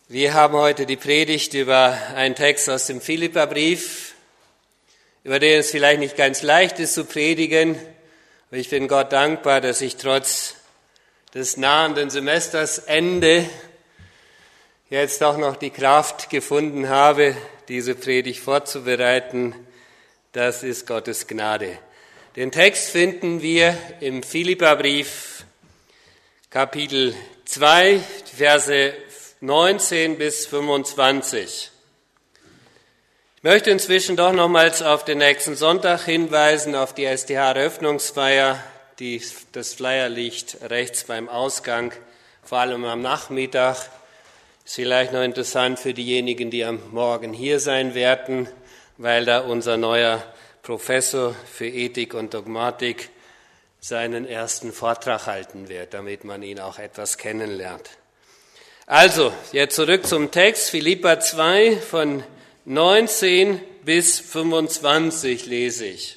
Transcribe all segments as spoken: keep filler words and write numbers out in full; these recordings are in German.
Wir haben heute die Predigt über einen Text aus dem Philipperbrief, über den es vielleicht nicht ganz leicht ist zu predigen, aber ich bin Gott dankbar, dass ich trotz des nahenden Semestersende jetzt auch noch die Kraft gefunden habe, diese Predigt vorzubereiten. Das ist Gottes Gnade. Den Text finden wir im Philipperbrief, Kapitel zwei, Verse neunzehn bis fünfundzwanzig. Ich möchte inzwischen doch nochmals auf den nächsten Sonntag hinweisen, auf die S D H-Eröffnungsfeier. Die, das Flyer liegt rechts beim Ausgang, vor allem am Nachmittag. Ist vielleicht noch interessant für diejenigen, die am Morgen hier sein werden, weil da unser neuer Professor für Ethik und Dogmatik seinen ersten Vortrag halten wird, damit man ihn auch etwas kennenlernt. Also, jetzt zurück zum Text, Philipper zwei von neunzehn bis fünfundzwanzig lese ich.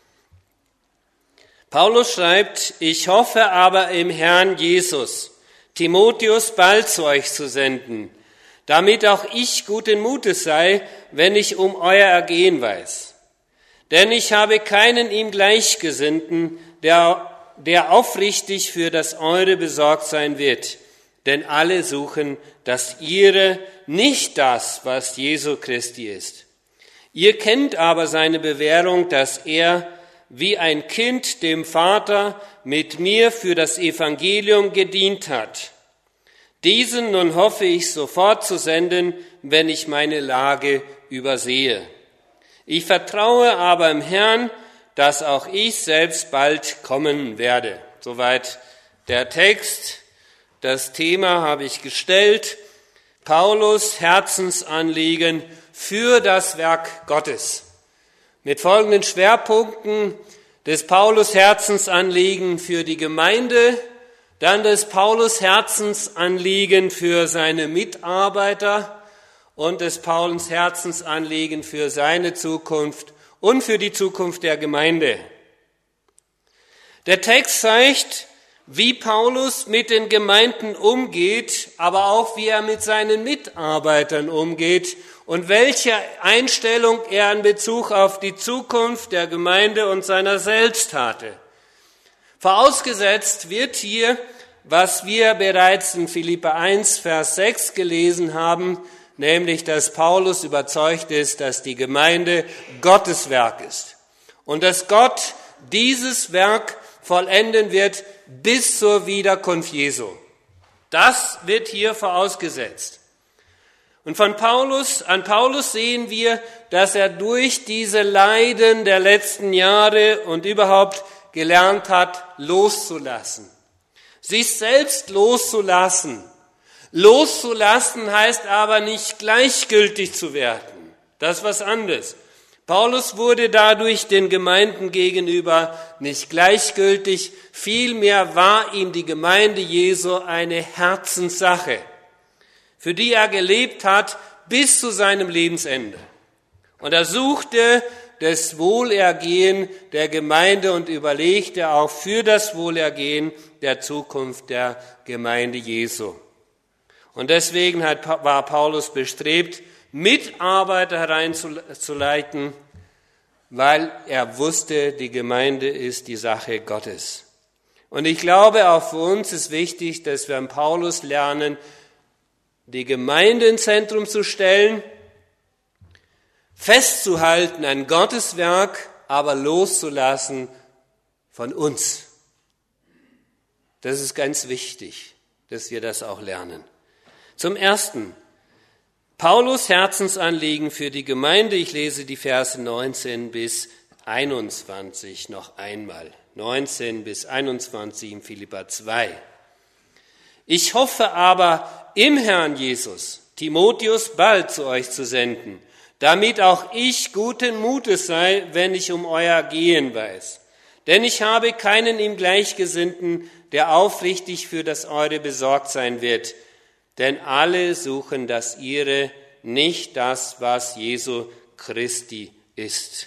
Paulus schreibt, ich hoffe aber im Herrn Jesus, Timotheus bald zu euch zu senden, damit auch ich guten Mutes sei, wenn ich um euer Ergehen weiß. Denn ich habe keinen ihm Gleichgesinnten, der, der aufrichtig für das Eure besorgt sein wird. Denn alle suchen das Ihre, nicht das, was Jesu Christi ist. Ihr kennt aber seine Bewährung, dass er wie ein Kind dem Vater mit mir für das Evangelium gedient hat. Diesen nun hoffe ich sofort zu senden, wenn ich meine Lage übersehe. Ich vertraue aber im Herrn, dass auch ich selbst bald kommen werde. Soweit der Text. Das Thema habe ich gestellt, Paulus Herzensanliegen für das Werk Gottes. Mit folgenden Schwerpunkten: des Paulus Herzensanliegen für die Gemeinde, dann des Paulus Herzensanliegen für seine Mitarbeiter und des Paulus Herzensanliegen für seine Zukunft und für die Zukunft der Gemeinde. Der Text zeigt, wie Paulus mit den Gemeinden umgeht, aber auch wie er mit seinen Mitarbeitern umgeht und welche Einstellung er in Bezug auf die Zukunft der Gemeinde und seiner selbst hatte. Vorausgesetzt wird hier, was wir bereits in Philipper eins, Vers sechs gelesen haben, nämlich, dass Paulus überzeugt ist, dass die Gemeinde Gottes Werk ist und dass Gott dieses Werk vollenden wird bis zur Wiederkunft Jesu. Das wird hier vorausgesetzt. Und von Paulus, an Paulus sehen wir, dass er durch diese Leiden der letzten Jahre und überhaupt gelernt hat, loszulassen. Sich selbst loszulassen. Loszulassen heißt aber nicht gleichgültig zu werden. Das ist was anderes. Paulus wurde dadurch den Gemeinden gegenüber nicht gleichgültig, vielmehr war ihm die Gemeinde Jesu eine Herzenssache, für die er gelebt hat bis zu seinem Lebensende. Und er suchte das Wohlergehen der Gemeinde und überlegte auch für das Wohlergehen der Zukunft der Gemeinde Jesu. Und deswegen hat, war Paulus bestrebt, Mitarbeiter hereinzuleiten, weil er wusste, die Gemeinde ist die Sache Gottes. Und ich glaube, auch für uns ist wichtig, dass wir an Paulus lernen, die Gemeinde ins Zentrum zu stellen, festzuhalten an Gottes Werk, aber loszulassen von uns. Das ist ganz wichtig, dass wir das auch lernen. Zum Ersten, Paulus Herzensanliegen für die Gemeinde. Ich lese die Verse neunzehn bis einundzwanzig noch einmal. neunzehn bis einundzwanzig in Philipper zwei. Ich hoffe aber im Herrn Jesus, Timotheus bald zu euch zu senden, damit auch ich guten Mutes sei, wenn ich um euer Gehen weiß. Denn ich habe keinen ihm Gleichgesinnten, der aufrichtig für das Eure besorgt sein wird. Denn alle suchen das Ihre, nicht das, was Jesu Christi ist.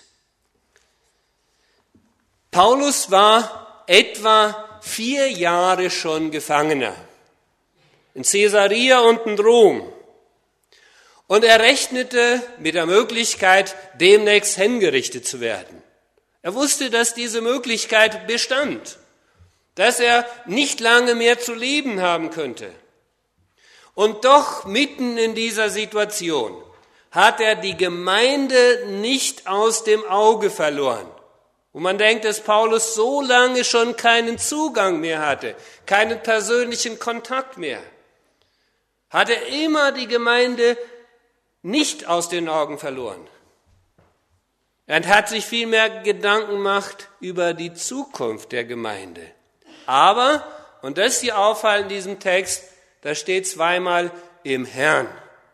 Paulus war etwa vier Jahre schon Gefangener. In Caesarea und in Rom. Und er rechnete mit der Möglichkeit, demnächst hingerichtet zu werden. Er wusste, dass diese Möglichkeit bestand, dass er nicht lange mehr zu leben haben könnte. Und doch mitten in dieser Situation hat er die Gemeinde nicht aus dem Auge verloren. Und man denkt, dass Paulus so lange schon keinen Zugang mehr hatte, keinen persönlichen Kontakt mehr. Hat er immer die Gemeinde nicht aus den Augen verloren. Er hat sich vielmehr Gedanken gemacht über die Zukunft der Gemeinde. Aber, und das ist hier auffallend in diesem Text, da steht zweimal im Herrn.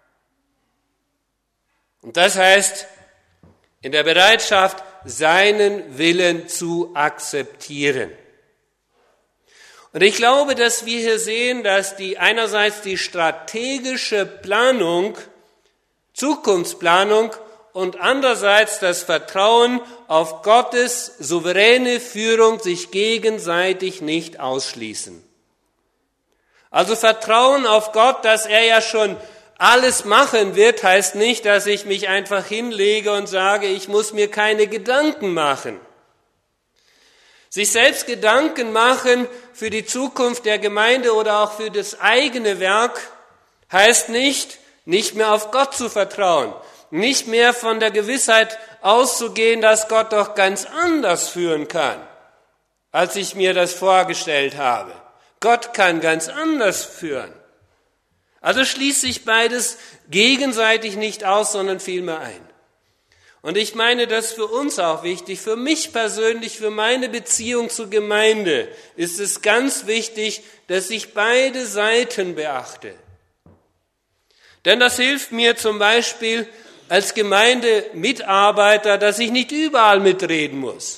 Und das heißt, in der Bereitschaft, seinen Willen zu akzeptieren. Und ich glaube, dass wir hier sehen, dass die einerseits die strategische Planung, Zukunftsplanung und andererseits das Vertrauen auf Gottes souveräne Führung sich gegenseitig nicht ausschließen. Also Vertrauen auf Gott, dass er ja schon alles machen wird, heißt nicht, dass ich mich einfach hinlege und sage, ich muss mir keine Gedanken machen. Sich selbst Gedanken machen für die Zukunft der Gemeinde oder auch für das eigene Werk heißt nicht, nicht mehr auf Gott zu vertrauen, nicht mehr von der Gewissheit auszugehen, dass Gott doch ganz anders führen kann, als ich mir das vorgestellt habe. Gott kann ganz anders führen. Also schließt sich beides gegenseitig nicht aus, sondern vielmehr ein. Und ich meine, das ist für uns auch wichtig, für mich persönlich, für meine Beziehung zur Gemeinde ist es ganz wichtig, dass ich beide Seiten beachte. Denn das hilft mir zum Beispiel als Gemeindemitarbeiter, dass ich nicht überall mitreden muss.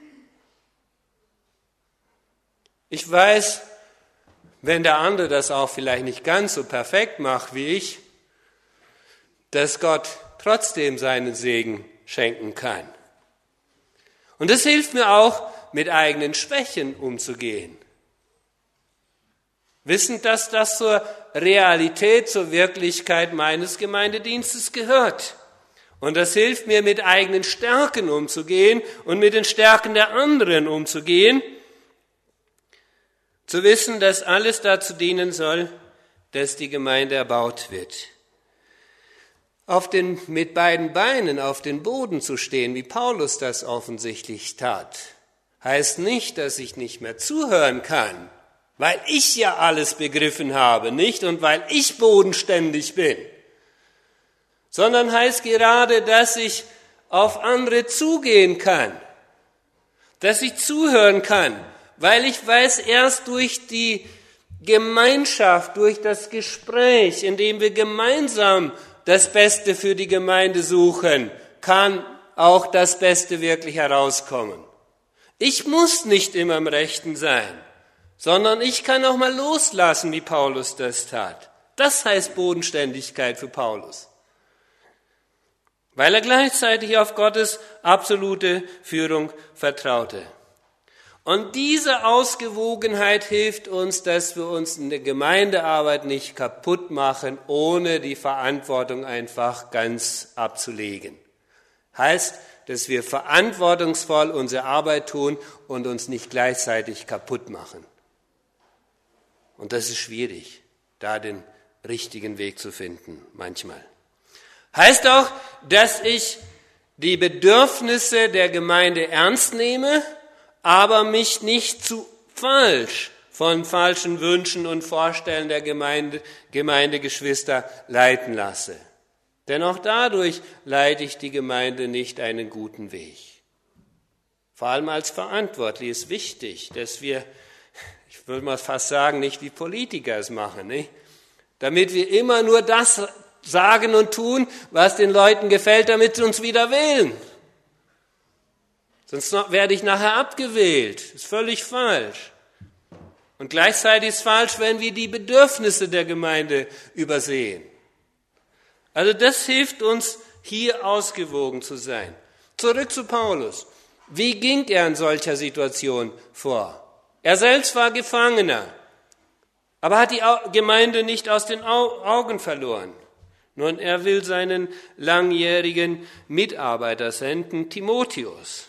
Ich weiß, wenn der andere das auch vielleicht nicht ganz so perfekt macht wie ich, dass Gott trotzdem seinen Segen schenken kann. Und es hilft mir auch, mit eigenen Schwächen umzugehen. Wissend, dass das zur Realität, zur Wirklichkeit meines Gemeindedienstes gehört. Und das hilft mir, mit eigenen Stärken umzugehen und mit den Stärken der anderen umzugehen. Zu wissen, dass alles dazu dienen soll, dass die Gemeinde erbaut wird. Auf den, mit beiden Beinen auf den Boden zu stehen, wie Paulus das offensichtlich tat, heißt nicht, dass ich nicht mehr zuhören kann, weil ich ja alles begriffen habe, nicht? Und weil ich bodenständig bin. Sondern heißt gerade, dass ich auf andere zugehen kann, dass ich zuhören kann, weil ich weiß, erst durch die Gemeinschaft, durch das Gespräch, in dem wir gemeinsam das Beste für die Gemeinde suchen, kann auch das Beste wirklich herauskommen. Ich muss nicht immer im Rechten sein, sondern ich kann auch mal loslassen, wie Paulus das tat. Das heißt Bodenständigkeit für Paulus. Weil er gleichzeitig auf Gottes absolute Führung vertraute. Und diese Ausgewogenheit hilft uns, dass wir uns in der Gemeindearbeit nicht kaputt machen, ohne die Verantwortung einfach ganz abzulegen. Heißt, dass wir verantwortungsvoll unsere Arbeit tun und uns nicht gleichzeitig kaputt machen. Und das ist schwierig, da den richtigen Weg zu finden, manchmal. Heißt auch, dass ich die Bedürfnisse der Gemeinde ernst nehme, aber mich nicht zu falsch von falschen Wünschen und Vorstellungen der Gemeinde, Gemeindegeschwister leiten lasse. Denn auch dadurch leite ich die Gemeinde nicht einen guten Weg. Vor allem als Verantwortlich ist wichtig, dass wir, ich würde mal fast sagen, nicht wie Politiker es machen, nicht? Damit wir immer nur das sagen und tun, was den Leuten gefällt, damit sie uns wieder wählen. Sonst werde ich nachher abgewählt. Das ist völlig falsch. Und gleichzeitig ist es falsch, wenn wir die Bedürfnisse der Gemeinde übersehen. Also das hilft uns, hier ausgewogen zu sein. Zurück zu Paulus. Wie ging er in solcher Situation vor? Er selbst war Gefangener, aber hat die Gemeinde nicht aus den Augen verloren. Nun, er will seinen langjährigen Mitarbeiter senden, Timotheus.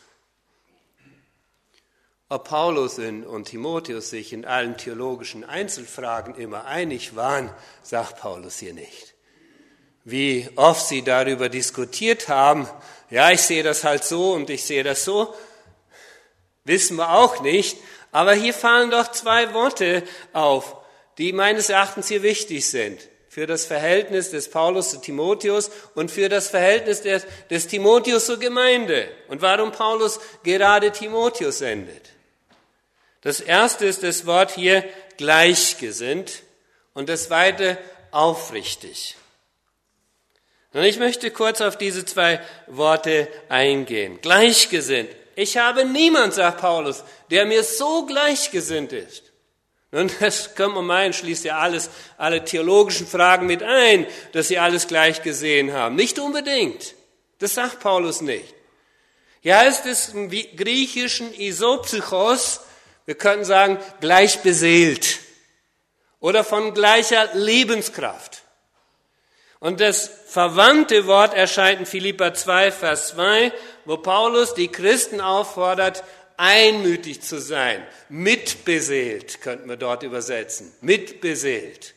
Ob Paulus und Timotheus sich in allen theologischen Einzelfragen immer einig waren, sagt Paulus hier nicht. Wie oft sie darüber diskutiert haben, ja, ich sehe das halt so und ich sehe das so, wissen wir auch nicht. Aber hier fallen doch zwei Worte auf, die meines Erachtens hier wichtig sind. Für das Verhältnis des Paulus zu Timotheus und für das Verhältnis des, des Timotheus zur Gemeinde. Und warum Paulus gerade Timotheus sendet. Das erste ist das Wort hier gleichgesinnt und das zweite aufrichtig. Und ich möchte kurz auf diese zwei Worte eingehen. Gleichgesinnt. Ich habe niemand, sagt Paulus, der mir so gleichgesinnt ist. Und das können wir meinen, schließt ja alles, alle theologischen Fragen mit ein, dass sie alles gleich gesehen haben. Nicht unbedingt. Das sagt Paulus nicht. Hier heißt es im griechischen isopsychos, wir könnten sagen, gleich beseelt oder von gleicher Lebenskraft. Und das verwandte Wort erscheint in Philipper zwei, Vers zwei, wo Paulus die Christen auffordert, einmütig zu sein, mitbeseelt, könnten wir dort übersetzen, mitbeseelt.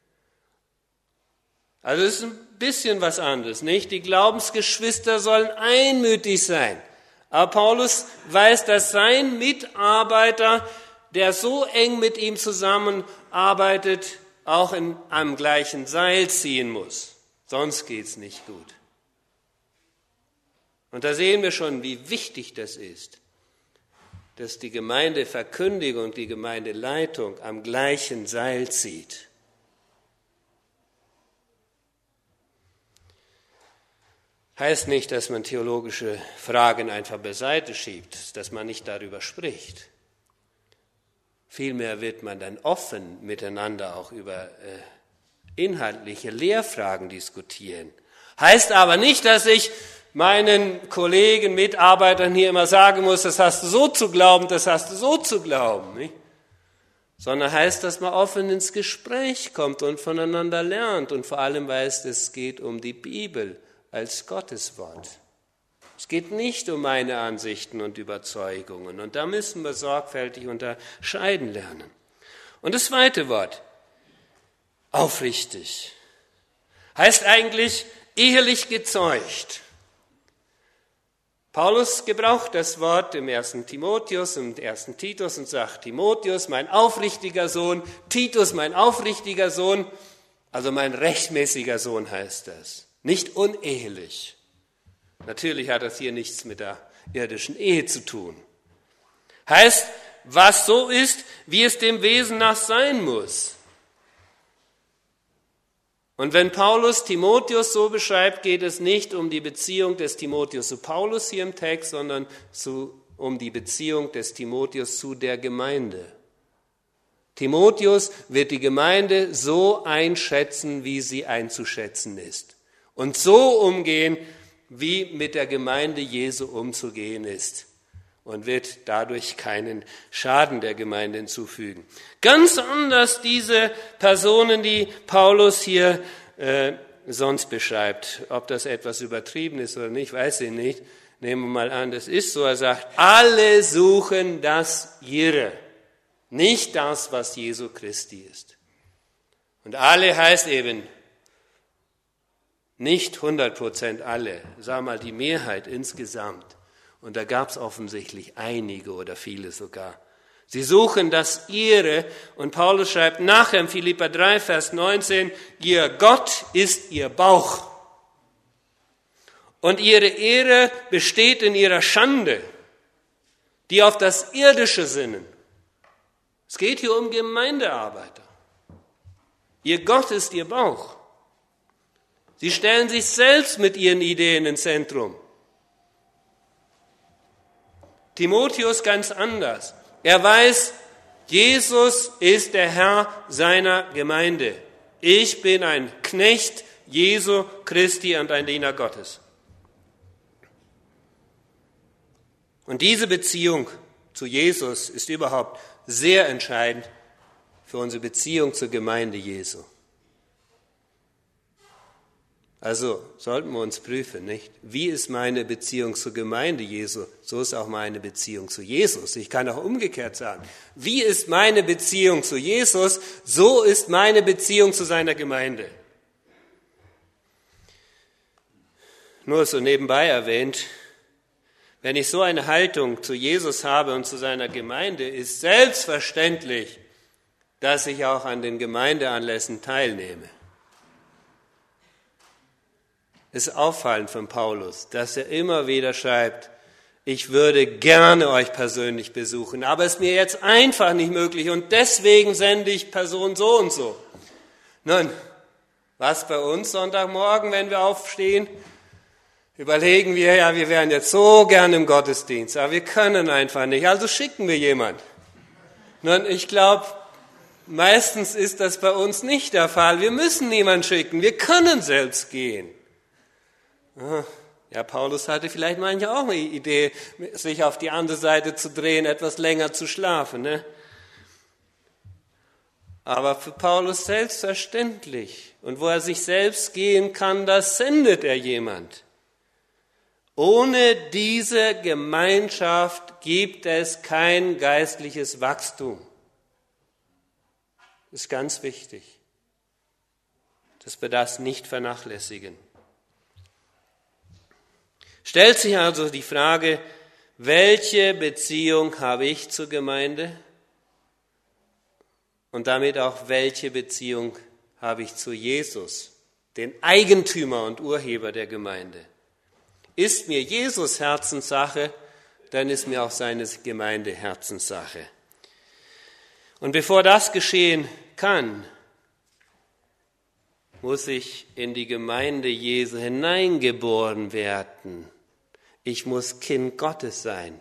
Also es ist ein bisschen was anderes, nicht? Die Glaubensgeschwister sollen einmütig sein. Aber Paulus weiß, dass sein Mitarbeiter, der so eng mit ihm zusammenarbeitet, auch in einem gleichen Seil ziehen muss. Sonst geht's nicht gut. Und da sehen wir schon, wie wichtig das ist, dass die Gemeindeverkündigung und die Gemeindeleitung am gleichen Seil zieht. Heißt nicht, dass man theologische Fragen einfach beiseite schiebt, dass man nicht darüber spricht. Vielmehr wird man dann offen miteinander auch über äh, inhaltliche Lehrfragen diskutieren. Heißt aber nicht, dass ich meinen Kollegen, Mitarbeitern hier immer sagen muss, das hast du so zu glauben, das hast du so zu glauben. Nicht? Sondern heißt, dass man offen ins Gespräch kommt und voneinander lernt und vor allem weiß, es geht um die Bibel als Gottes Wort. Es geht nicht um meine Ansichten und Überzeugungen. Und da müssen wir sorgfältig unterscheiden lernen. Und das zweite Wort, aufrichtig, heißt eigentlich ehelich gezeugt. Paulus gebraucht das Wort im ersten Timotheus und ersten Titus und sagt, Timotheus, mein aufrichtiger Sohn, Titus, mein aufrichtiger Sohn, also mein rechtmäßiger Sohn heißt das. Nicht unehelich. Natürlich hat das hier nichts mit der irdischen Ehe zu tun. Heißt, was so ist, wie es dem Wesen nach sein muss. Und wenn Paulus Timotheus so beschreibt, geht es nicht um die Beziehung des Timotheus zu Paulus hier im Text, sondern zu, um die Beziehung des Timotheus zu der Gemeinde. Timotheus wird die Gemeinde so einschätzen, wie sie einzuschätzen ist. Und so umgehen, wie mit der Gemeinde Jesu umzugehen ist. Und wird dadurch keinen Schaden der Gemeinde hinzufügen. Ganz anders diese Personen, die Paulus hier äh, sonst beschreibt. Ob das etwas übertrieben ist oder nicht, weiß ich nicht. Nehmen wir mal an, das ist so. Er sagt, alle suchen das ihre, nicht das, was Jesu Christi ist. Und alle heißt eben, nicht hundert Prozent alle, sag mal die Mehrheit insgesamt. Und da gab es offensichtlich einige oder viele sogar. Sie suchen das ihre. Und Paulus schreibt nachher in Philipper drei, Vers neunzehn, ihr Gott ist ihr Bauch. Und ihre Ehre besteht in ihrer Schande, die auf das Irdische sinnen. Es geht hier um Gemeindearbeiter. Ihr Gott ist ihr Bauch. Sie stellen sich selbst mit ihren Ideen ins Zentrum. Timotheus ganz anders. Er weiß, Jesus ist der Herr seiner Gemeinde. Ich bin ein Knecht Jesu Christi und ein Diener Gottes. Und diese Beziehung zu Jesus ist überhaupt sehr entscheidend für unsere Beziehung zur Gemeinde Jesu. Also sollten wir uns prüfen, nicht? Wie ist meine Beziehung zur Gemeinde Jesu? So ist auch meine Beziehung zu Jesus. Ich kann auch umgekehrt sagen. Wie ist meine Beziehung zu Jesus? So ist meine Beziehung zu seiner Gemeinde. Nur so nebenbei erwähnt, wenn ich so eine Haltung zu Jesus habe und zu seiner Gemeinde, ist selbstverständlich, dass ich auch an den Gemeindeanlässen teilnehme. Es ist auffallend von Paulus, dass er immer wieder schreibt, ich würde gerne euch persönlich besuchen, aber es ist mir jetzt einfach nicht möglich und deswegen sende ich Person so und so. Nun, was bei uns Sonntagmorgen, wenn wir aufstehen? Überlegen wir, ja, wir wären jetzt so gern im Gottesdienst, aber wir können einfach nicht, also schicken wir jemand. Nun, ich glaube, meistens ist das bei uns nicht der Fall. Wir müssen niemanden schicken, wir können selbst gehen. Ja, Paulus hatte vielleicht manchmal auch eine Idee, sich auf die andere Seite zu drehen, etwas länger zu schlafen, ne? Aber für Paulus selbstverständlich. Und wo er sich selbst gehen kann, da sendet er jemand. Ohne diese Gemeinschaft gibt es kein geistliches Wachstum. Das ist ganz wichtig, dass wir das nicht vernachlässigen. Stellt sich also die Frage, welche Beziehung habe ich zur Gemeinde? Und damit auch, welche Beziehung habe ich zu Jesus, den Eigentümer und Urheber der Gemeinde? Ist mir Jesus Herzenssache, dann ist mir auch seine Gemeinde Herzenssache. Und bevor das geschehen kann, muss ich in die Gemeinde Jesu hineingeboren werden. Ich muss Kind Gottes sein.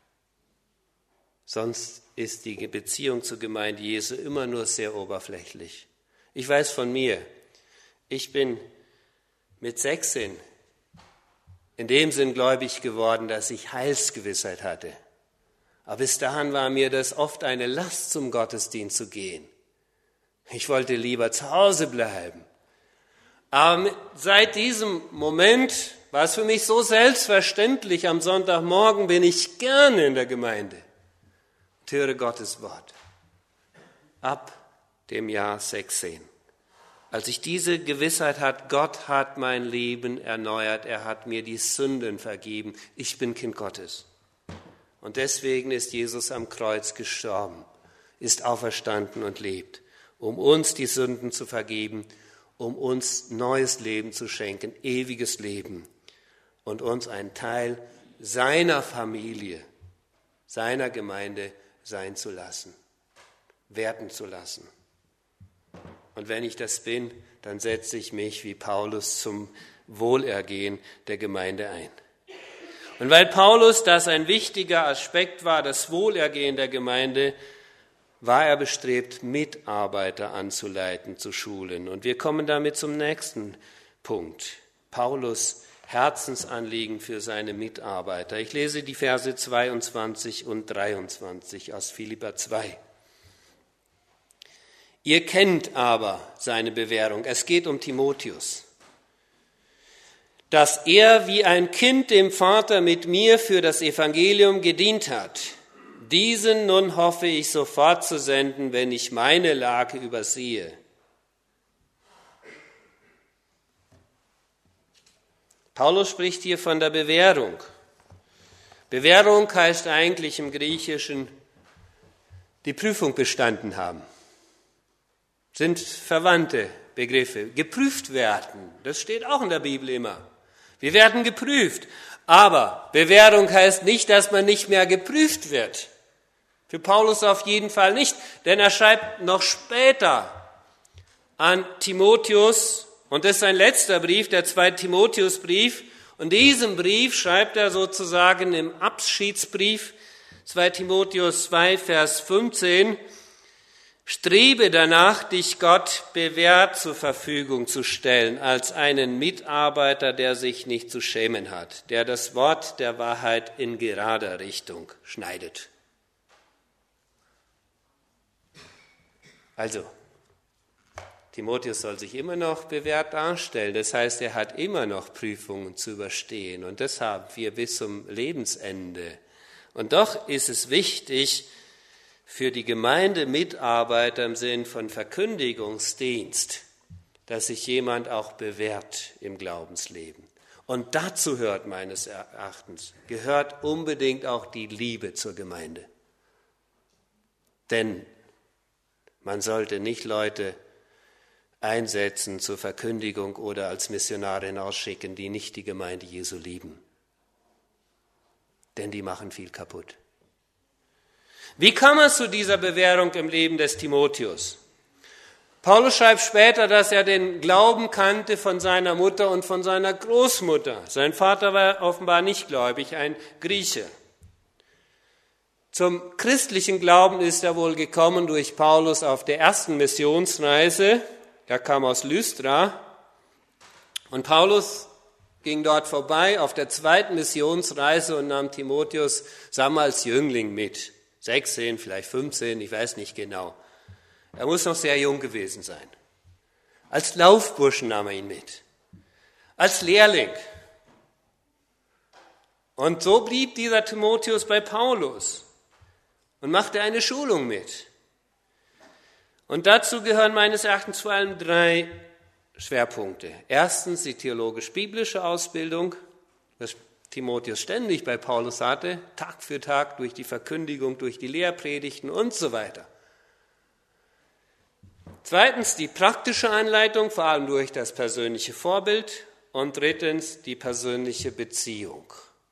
Sonst ist die Beziehung zur Gemeinde Jesu immer nur sehr oberflächlich. Ich weiß von mir, ich bin mit sechzehn in dem Sinn gläubig geworden, dass ich Heilsgewissheit hatte. Aber bis dahin war mir das oft eine Last, zum Gottesdienst zu gehen. Ich wollte lieber zu Hause bleiben. Aber seit diesem Moment war es für mich so selbstverständlich, am Sonntagmorgen bin ich gerne in der Gemeinde und höre Gottes Wort. Ab dem Jahr sechzehn. Als ich diese Gewissheit hatte, Gott hat mein Leben erneuert, er hat mir die Sünden vergeben, ich bin Kind Gottes. Und deswegen ist Jesus am Kreuz gestorben, ist auferstanden und lebt, um uns die Sünden zu vergeben, um uns neues Leben zu schenken, ewiges Leben und uns ein Teil seiner Familie, seiner Gemeinde sein zu lassen, werden zu lassen. Und wenn ich das bin, dann setze ich mich wie Paulus zum Wohlergehen der Gemeinde ein. Und weil Paulus das ein wichtiger Aspekt war, das Wohlergehen der Gemeinde, war er bestrebt, Mitarbeiter anzuleiten, zu schulen. Und wir kommen damit zum nächsten Punkt. Paulus' Herzensanliegen für seine Mitarbeiter. Ich lese die Verse zweiundzwanzig und dreiundzwanzig aus Philipper zwei. Ihr kennt aber seine Bewährung. Es geht um Timotheus. Dass er wie ein Kind dem Vater mit mir für das Evangelium gedient hat. Diesen nun hoffe ich sofort zu senden, wenn ich meine Lage übersehe. Paulus spricht hier von der Bewährung. Bewährung heißt eigentlich im Griechischen die Prüfung bestanden haben. Sind verwandte Begriffe. Geprüft werden, das steht auch in der Bibel immer. Wir werden geprüft. Aber Bewährung heißt nicht, dass man nicht mehr geprüft wird. Für Paulus auf jeden Fall nicht, denn er schreibt noch später an Timotheus, und das ist sein letzter Brief, der zweite Timotheusbrief, und diesen Brief schreibt er sozusagen im Abschiedsbrief, zweiter Timotheus zwei, Vers fünfzehn, strebe danach, dich Gott bewährt zur Verfügung zu stellen, als einen Mitarbeiter, der sich nicht zu schämen hat, der das Wort der Wahrheit in gerader Richtung schneidet. Timotheus soll sich immer noch bewährt darstellen. Das heißt, er hat immer noch Prüfungen zu überstehen. Und das haben wir bis zum Lebensende. Und doch ist es wichtig für die Gemeindemitarbeiter im Sinn von Verkündigungsdienst, dass sich jemand auch bewährt im Glaubensleben. Und dazu hört meines Erachtens, gehört unbedingt auch die Liebe zur Gemeinde. Denn man sollte nicht Leute einsetzen zur Verkündigung oder als Missionare hinausschicken, die nicht die Gemeinde Jesu lieben. Denn die machen viel kaputt. Wie kam es zu dieser Bewährung im Leben des Timotheus? Paulus schreibt später, dass er den Glauben kannte von seiner Mutter und von seiner Großmutter. Sein Vater war offenbar nicht gläubig, ein Grieche. Zum christlichen Glauben ist er wohl gekommen durch Paulus auf der ersten Missionsreise. Er kam aus Lystra und Paulus ging dort vorbei auf der zweiten Missionsreise und nahm Timotheus, sagen wir, als Jüngling mit. sechzehn, vielleicht fünfzehn, ich weiß nicht genau. Er muss noch sehr jung gewesen sein. Als Laufburschen nahm er ihn mit. Als Lehrling. Und so blieb dieser Timotheus bei Paulus und machte eine Schulung mit. Und dazu gehören meines Erachtens vor allem drei Schwerpunkte. Erstens die theologisch-biblische Ausbildung, was Timotheus ständig bei Paulus hatte, Tag für Tag durch die Verkündigung, durch die Lehrpredigten und so weiter. Zweitens die praktische Anleitung, vor allem durch das persönliche Vorbild. Und drittens die persönliche Beziehung.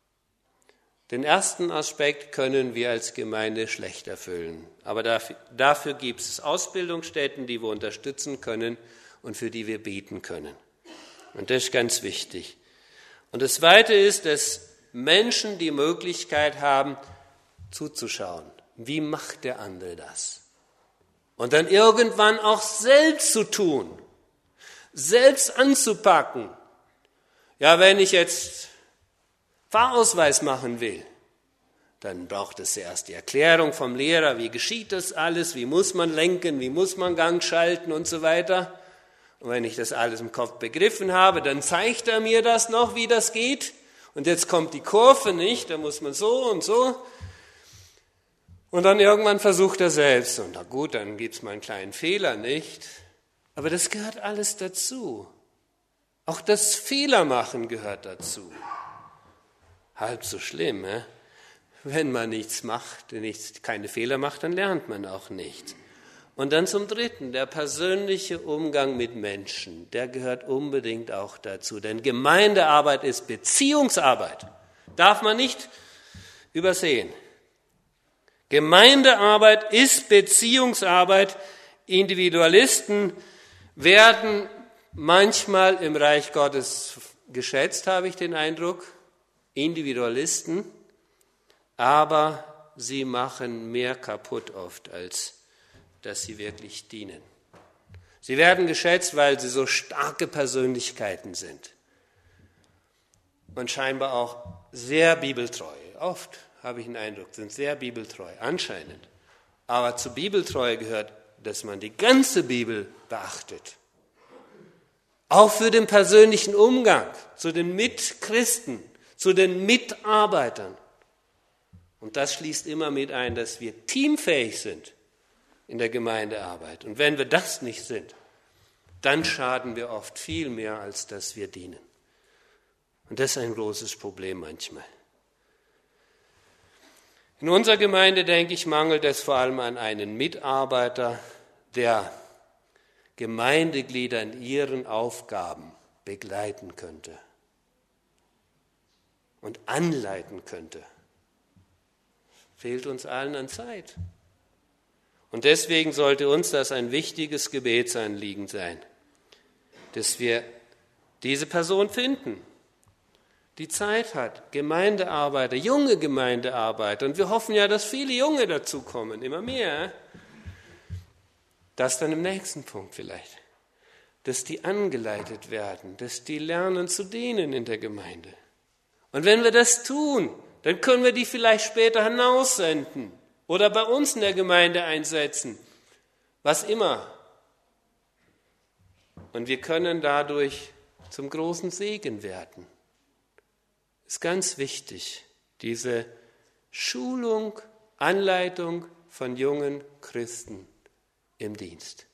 Den ersten Aspekt können wir als Gemeinde schlecht erfüllen. Aber dafür, dafür gibt es Ausbildungsstätten, die wir unterstützen können und für die wir beten können. Und das ist ganz wichtig. Und das Zweite ist, dass Menschen die Möglichkeit haben, zuzuschauen. Wie macht der andere das? Und dann irgendwann auch selbst zu tun, selbst anzupacken. Ja, wenn ich jetzt Fahrausweis machen will, dann braucht es erst die Erklärung vom Lehrer, wie geschieht das alles, wie muss man lenken, wie muss man Gang schalten und so weiter. Und wenn ich das alles im Kopf begriffen habe, dann zeigt er mir das noch, wie das geht. Und jetzt kommt die Kurve nicht, da muss man so und so. Und dann irgendwann versucht er selbst. Und na gut, dann gibt es mal einen kleinen Fehler, nicht? Aber das gehört alles dazu. Auch das Fehlermachen gehört dazu. Halb so schlimm, eh? Wenn man nichts macht, nichts, keine Fehler macht, dann lernt man auch nichts. Und dann zum Dritten, der persönliche Umgang mit Menschen, der gehört unbedingt auch dazu. Denn Gemeindearbeit ist Beziehungsarbeit, darf man nicht übersehen. Gemeindearbeit ist Beziehungsarbeit. Individualisten werden manchmal im Reich Gottes geschätzt, habe ich den Eindruck. Individualisten, aber sie machen mehr kaputt oft, als dass sie wirklich dienen. Sie werden geschätzt, weil sie so starke Persönlichkeiten sind und scheinbar auch sehr bibeltreu. Oft habe ich den Eindruck, sind sehr bibeltreu, anscheinend. Aber zur Bibeltreue gehört, dass man die ganze Bibel beachtet. Auch für den persönlichen Umgang zu den Mitchristen, zu den Mitarbeitern. Und das schließt immer mit ein, dass wir teamfähig sind in der Gemeindearbeit. Und wenn wir das nicht sind, dann schaden wir oft viel mehr, als dass wir dienen. Und das ist ein großes Problem manchmal. In unserer Gemeinde, denke ich, mangelt es vor allem an einen Mitarbeiter, der Gemeindeglieder in ihren Aufgaben begleiten könnte und anleiten könnte. Fehlt uns allen an Zeit. Und deswegen sollte uns das ein wichtiges Gebetsanliegen sein, dass wir diese Person finden, die Zeit hat, Gemeindearbeiter, junge Gemeindearbeiter. Und wir hoffen ja, dass viele Junge dazukommen, immer mehr. Das dann im nächsten Punkt vielleicht. Dass die angeleitet werden, dass die lernen zu dienen in der Gemeinde. Und wenn wir das tun, dann können wir die vielleicht später hinaussenden oder bei uns in der Gemeinde einsetzen. Was immer. Und wir können dadurch zum großen Segen werden. Es ist ganz wichtig, diese Schulung, Anleitung von jungen Christen im Dienst.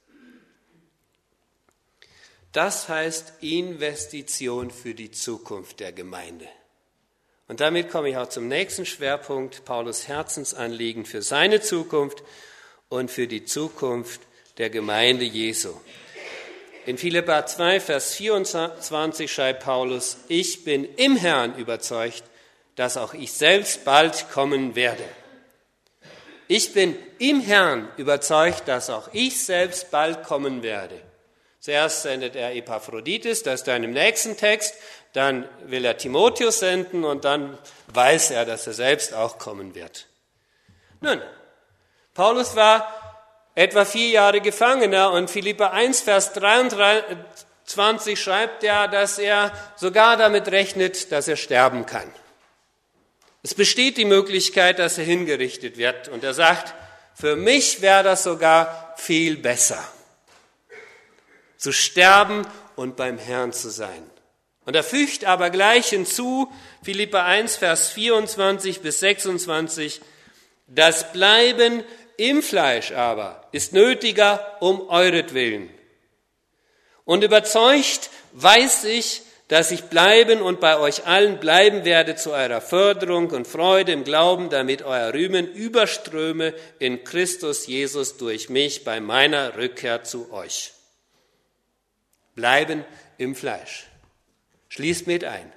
Das heißt Investition für die Zukunft der Gemeinde. Und damit komme ich auch zum nächsten Schwerpunkt, Paulus' Herzensanliegen für seine Zukunft und für die Zukunft der Gemeinde Jesu. In Philipper zwei, Vers vierundzwanzig schreibt Paulus, ich bin im Herrn überzeugt, dass auch ich selbst bald kommen werde. Ich bin im Herrn überzeugt, dass auch ich selbst bald kommen werde. Zuerst sendet er Epaphroditus, das ist dann im nächsten Text, dann will er Timotheus senden und dann weiß er, dass er selbst auch kommen wird. Nun, Paulus war etwa vier Jahre Gefangener und Philipper eins, Vers dreiundzwanzig schreibt ja, dass er sogar damit rechnet, dass er sterben kann. Es besteht die Möglichkeit, dass er hingerichtet wird und er sagt, für mich wäre das sogar viel besser, zu sterben und beim Herrn zu sein. Und er fügt aber gleich hinzu, Philipper eins, Vers vierundzwanzig bis sechsundzwanzig, das Bleiben im Fleisch aber ist nötiger um euretwillen. Und überzeugt weiß ich, dass ich bleiben und bei euch allen bleiben werde zu eurer Förderung und Freude im Glauben, damit euer Rühmen überströme in Christus Jesus durch mich bei meiner Rückkehr zu euch. Bleiben im Fleisch. Schließt mit ein,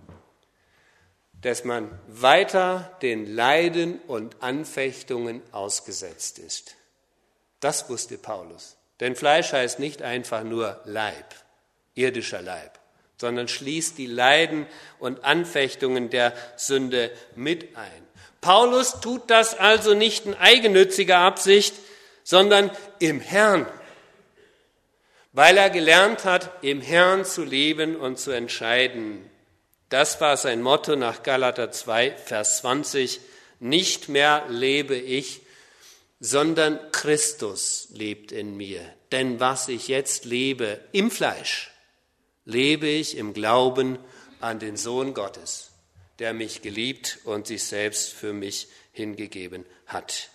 dass man weiter den Leiden und Anfechtungen ausgesetzt ist. Das wusste Paulus. Denn Fleisch heißt nicht einfach nur Leib, irdischer Leib, sondern schließt die Leiden und Anfechtungen der Sünde mit ein. Paulus tut das also nicht in eigennütziger Absicht, sondern im Herrn, weil er gelernt hat, im Herrn zu leben und zu entscheiden. Das war sein Motto nach Galater zwei, Vers zwanzig. Nicht mehr lebe ich, sondern Christus lebt in mir. Denn was ich jetzt lebe im Fleisch, lebe ich im Glauben an den Sohn Gottes, der mich geliebt und sich selbst für mich hingegeben hat.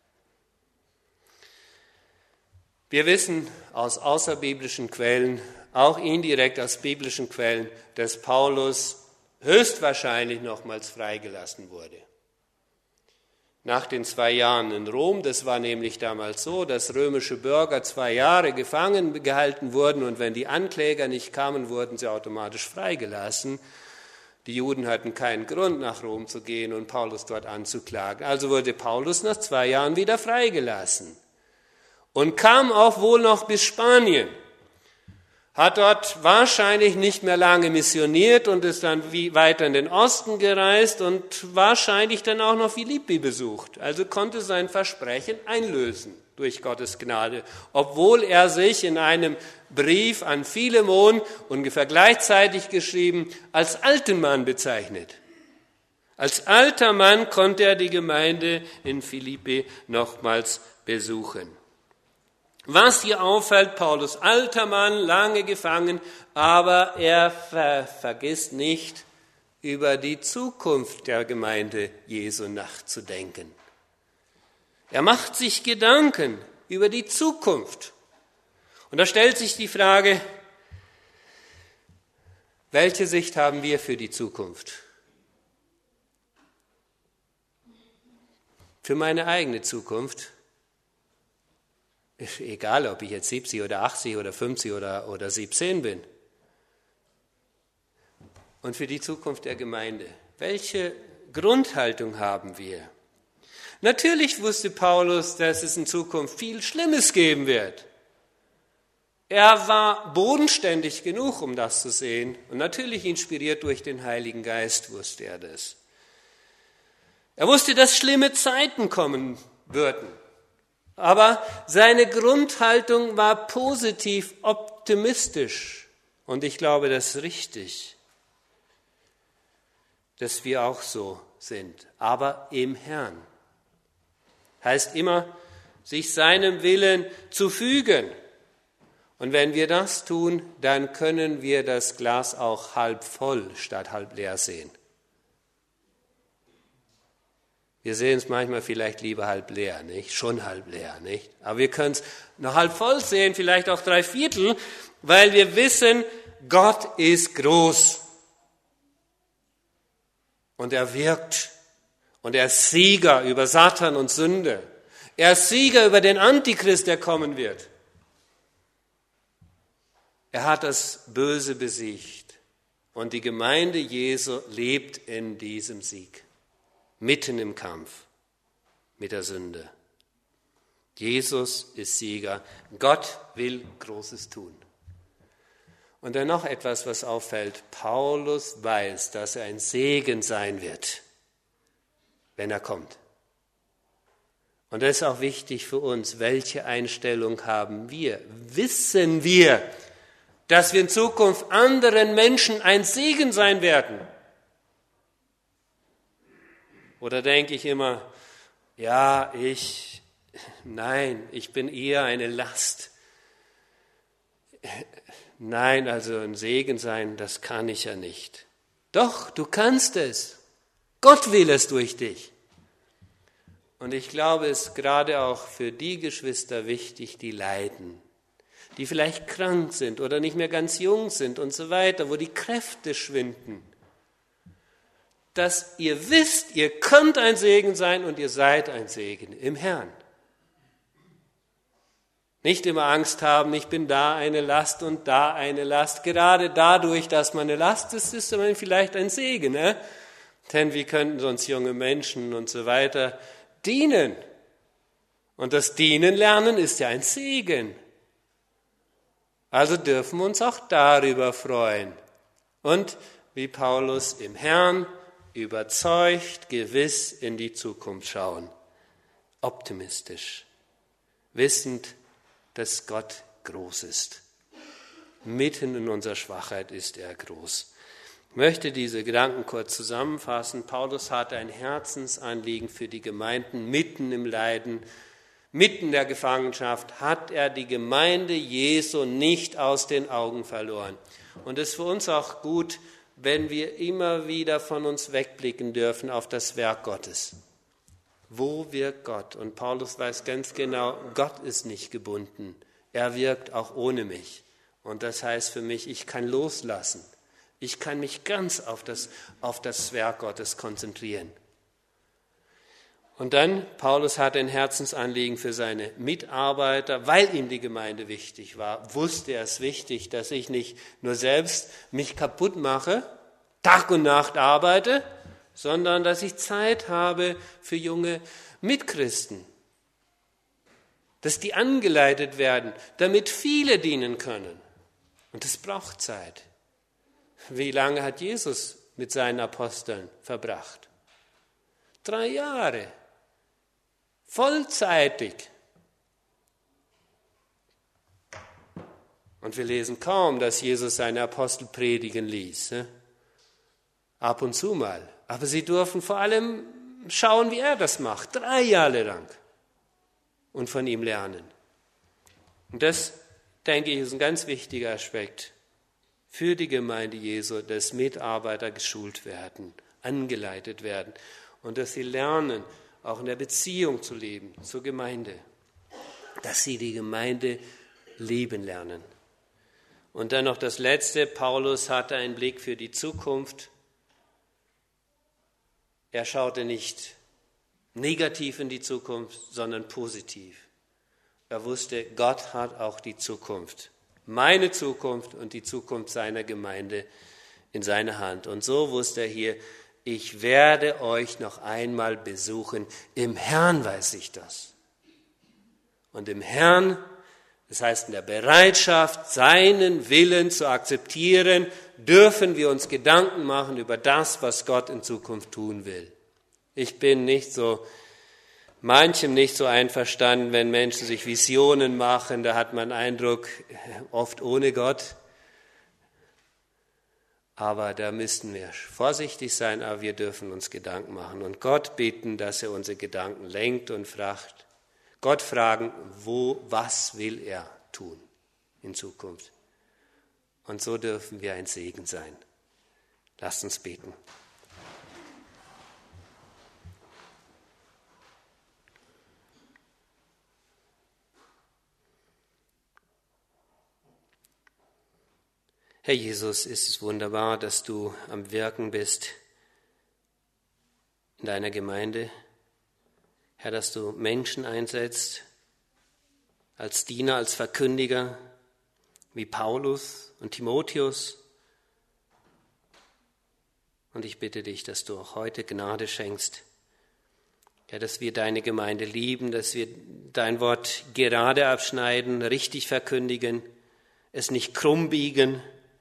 Wir wissen aus außerbiblischen Quellen, auch indirekt aus biblischen Quellen, dass Paulus höchstwahrscheinlich nochmals freigelassen wurde. Nach den zwei Jahren in Rom, das war nämlich damals so, dass römische Bürger zwei Jahre gefangen gehalten wurden und wenn die Ankläger nicht kamen, wurden sie automatisch freigelassen. Die Juden hatten keinen Grund, nach Rom zu gehen und Paulus dort anzuklagen. Also wurde Paulus nach zwei Jahren wieder freigelassen und kam auch wohl noch bis Spanien. Hat dort wahrscheinlich nicht mehr lange missioniert und ist dann wie weiter in den Osten gereist und wahrscheinlich dann auch noch Philippi besucht. Also konnte sein Versprechen einlösen durch Gottes Gnade, obwohl er sich in einem Brief an Philemon, ungefähr gleichzeitig geschrieben, als alten Mann bezeichnet. Als alter Mann konnte er die Gemeinde in Philippi nochmals besuchen. Was hier auffällt, Paulus, alter Mann, lange gefangen, aber er ver- vergisst nicht, über die Zukunft der Gemeinde Jesu nachzudenken. Er macht sich Gedanken über die Zukunft. Und da stellt sich die Frage, welche Sicht haben wir für die Zukunft? Für meine eigene Zukunft? Ist egal, ob ich jetzt siebzig oder achtzig oder fünfzig oder, oder siebzehn bin. Und für die Zukunft der Gemeinde. Welche Grundhaltung haben wir? Natürlich wusste Paulus, dass es in Zukunft viel Schlimmes geben wird. Er war bodenständig genug, um das zu sehen. Und natürlich inspiriert durch den Heiligen Geist wusste er das. Er wusste, dass schlimme Zeiten kommen würden. Aber seine Grundhaltung war positiv optimistisch. Und ich glaube, das ist richtig, dass wir auch so sind. Aber im Herrn. Heißt immer, sich seinem Willen zu fügen Und wenn wir das tun, dann können wir das Glas auch halb voll statt halb leer sehen. Wir sehen es manchmal vielleicht lieber halb leer, nicht? Schon halb leer, nicht? Aber wir können es noch halb voll sehen, vielleicht auch drei Viertel, weil wir wissen, Gott ist groß. Und er wirkt. Und er ist Sieger über Satan und Sünde. Er ist Sieger über den Antichrist, der kommen wird. Er hat das Böse besiegt. Und die Gemeinde Jesu lebt in diesem Sieg. Mitten im Kampf mit der Sünde. Jesus ist Sieger. Gott will Großes tun. Und dann noch etwas, was auffällt. Paulus weiß, dass er ein Segen sein wird, wenn er kommt. Und das ist auch wichtig für uns. Welche Einstellung haben wir? Wissen wir, dass wir in Zukunft anderen Menschen ein Segen sein werden? Oder denke ich immer, ja, ich, nein, ich bin eher eine Last. Nein, also ein Segen sein, das kann ich ja nicht. Doch, du kannst es. Gott will es durch dich. Und ich glaube, es ist gerade auch für die Geschwister wichtig, die leiden, die vielleicht krank sind oder nicht mehr ganz jung sind und so weiter, wo die Kräfte schwinden, dass ihr wisst, ihr könnt ein Segen sein und ihr seid ein Segen im Herrn. Nicht immer Angst haben, ich bin da eine Last und da eine Last. Gerade dadurch, dass man eine Last ist, ist man vielleicht ein Segen. Ne? Denn wie könnten sonst junge Menschen und so weiter dienen? Und das Dienen lernen ist ja ein Segen. Also dürfen wir uns auch darüber freuen. Und wie Paulus im Herrn überzeugt, gewiss in die Zukunft schauen. Optimistisch. Wissend, dass Gott groß ist. Mitten in unserer Schwachheit ist er groß. Ich möchte diese Gedanken kurz zusammenfassen. Paulus hatte ein Herzensanliegen für die Gemeinden mitten im Leiden, mitten der Gefangenschaft, hat er die Gemeinde Jesu nicht aus den Augen verloren. Und es ist für uns auch gut, wenn wir immer wieder von uns wegblicken dürfen auf das Werk Gottes. Wo wirkt Gott? Und Paulus weiß ganz genau, Gott ist nicht gebunden. Er wirkt auch ohne mich. Und das heißt für mich, ich kann loslassen. Ich kann mich ganz auf das, auf das Werk Gottes konzentrieren. Und dann, Paulus hatte ein Herzensanliegen für seine Mitarbeiter, weil ihm die Gemeinde wichtig war, wusste er es wichtig, dass ich nicht nur selbst mich kaputt mache, Tag und Nacht arbeite, sondern dass ich Zeit habe für junge Mitchristen, dass die angeleitet werden, damit viele dienen können. Und es braucht Zeit. Wie lange hat Jesus mit seinen Aposteln verbracht? Drei Jahre. Vollzeitig. Und wir lesen kaum, dass Jesus seine Apostel predigen ließ. Ab und zu mal. Aber sie durften vor allem schauen, wie er das macht, drei Jahre lang, und von ihm lernen. Und das, denke ich, ist ein ganz wichtiger Aspekt für die Gemeinde Jesu, dass Mitarbeiter geschult werden, angeleitet werden und dass sie lernen, auch in der Beziehung zu leben zur Gemeinde, dass sie die Gemeinde lieben lernen. Und dann noch das Letzte, Paulus hatte einen Blick für die Zukunft. Er schaute nicht negativ in die Zukunft, sondern positiv. Er wusste, Gott hat auch die Zukunft, meine Zukunft und die Zukunft seiner Gemeinde in seiner Hand. Und so wusste er hier, ich werde euch noch einmal besuchen. Im Herrn weiß ich das. Und im Herrn, das heißt in der Bereitschaft, seinen Willen zu akzeptieren, dürfen wir uns Gedanken machen über das, was Gott in Zukunft tun will. Ich bin nicht so, manchem nicht so einverstanden, wenn Menschen sich Visionen machen, da hat man Eindruck, oft ohne Gott. Aber da müssten wir vorsichtig sein, aber wir dürfen uns Gedanken machen und Gott bitten, dass er unsere Gedanken lenkt und fragt. Gott fragen, wo, was will er tun in Zukunft. Und so dürfen wir ein Segen sein. Lasst uns beten. Herr Jesus, ist es wunderbar, dass du am Wirken bist in deiner Gemeinde. Herr, dass du Menschen einsetzt, als Diener, als Verkündiger, wie Paulus und Timotheus. Und ich bitte dich, dass du auch heute Gnade schenkst, ja, dass wir deine Gemeinde lieben, dass wir dein Wort gerade abschneiden, richtig verkündigen, es nicht krumm biegen,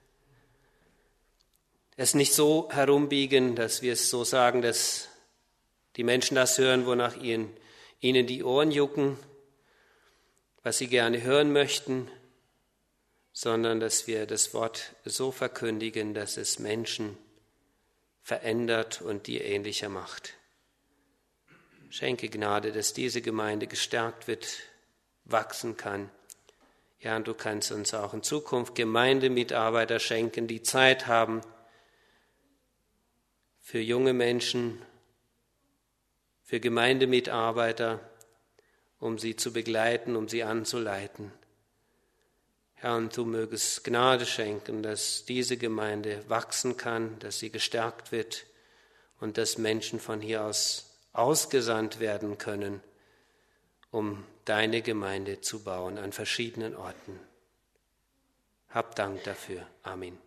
es nicht so herumbiegen, dass wir es so sagen, dass die Menschen das hören, wonach ihnen, ihnen die Ohren jucken, was sie gerne hören möchten, sondern dass wir das Wort so verkündigen, dass es Menschen verändert und dir ähnlicher macht. Schenke Gnade, dass diese Gemeinde gestärkt wird, wachsen kann. Ja, und du kannst uns auch in Zukunft Gemeindemitarbeiter schenken, die Zeit haben für junge Menschen, für Gemeindemitarbeiter, um sie zu begleiten, um sie anzuleiten. Herr, und du mögest Gnade schenken, dass diese Gemeinde wachsen kann, dass sie gestärkt wird und dass Menschen von hier aus ausgesandt werden können, um deine Gemeinde zu bauen an verschiedenen Orten. Hab Dank dafür. Amen.